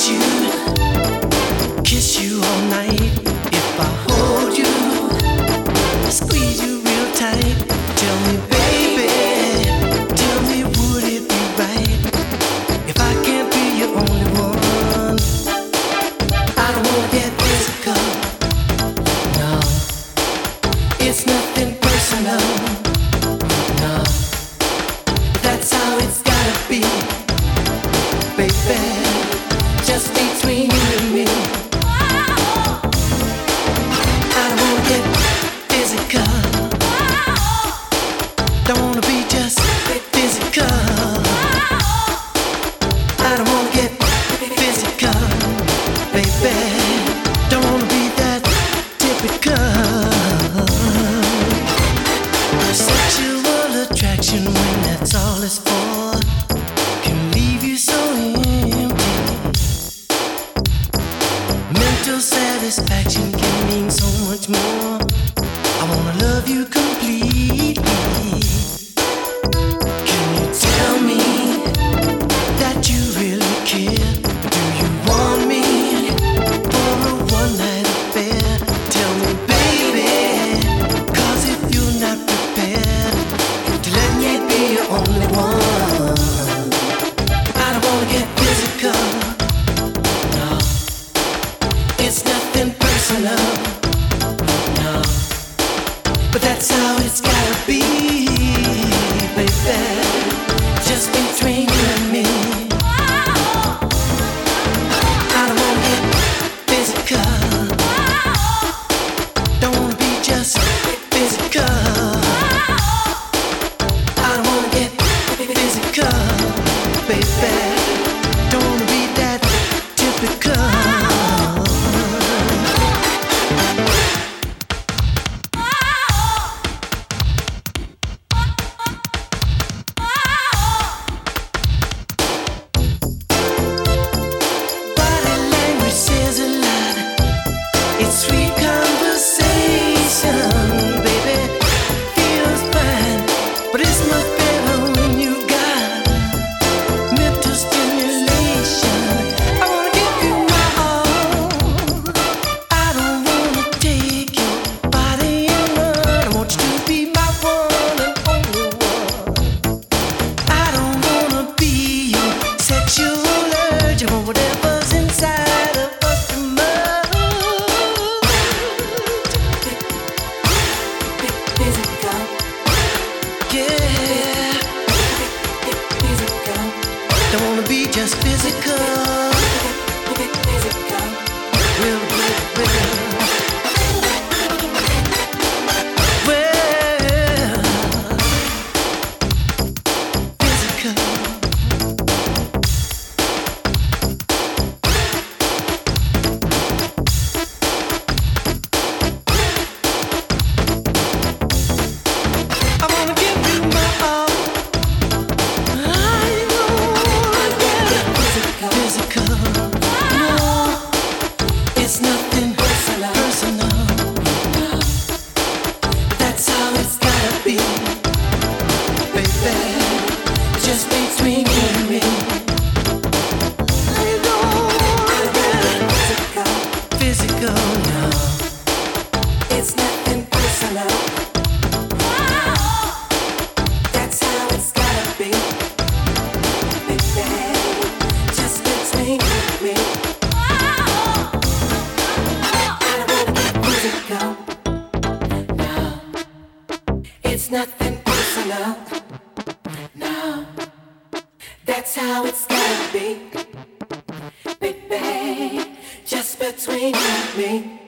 kiss you all night. If I hold you, squeeze you real tight. Tell me, baby, tell me, would it be right if I can't be your only one? I don't wanna get physical, no. It's nothing personal, no. That's how it's gotta be, baby. Just between you and me. I don't wanna get physical. Don't wanna be just physical. I don't wanna get physical, baby. Don't wanna be that typical. Sexual attraction, when that's all it's for, can leave you so empty. Mental satisfaction can mean so much more. I wanna love you completely. Can you tell me that you really care? Do you want me for a one-night affair? Tell me, baby, 'cause if you're not prepared to let me be your only one, I don't wanna get physical, no. It's nothing personal, no. But that's how it's gotta be, baby. Just between you and me. I don't wanna get physical. Don't wanna be just physical. I don't wanna get physical, baby. Don't wanna be that typical. Body language says a lot. It's sweet conversation, baby. Feels fine, but it's much better when you got mental stimulation. I wanna give you my all. I don't wanna take your body and run. I want you to be my one and only one. I don't wanna be your sexual urge. I want whatever's inside of us to merge. Physical, yeah. Physical. Don't wanna be just physical. Physical. Well, physical. I wanna give you my all. I wanna get physical. No, it's nothing personal. That's how it's gotta be, baby. Just between you and me. I wanna get physical. No, it's nothing personal. That's how it's gotta be, baby. Just between you and me. I don't wanna get physical, no. It's nothing personal, no. That's how it's gotta be, baby. Just between you and me.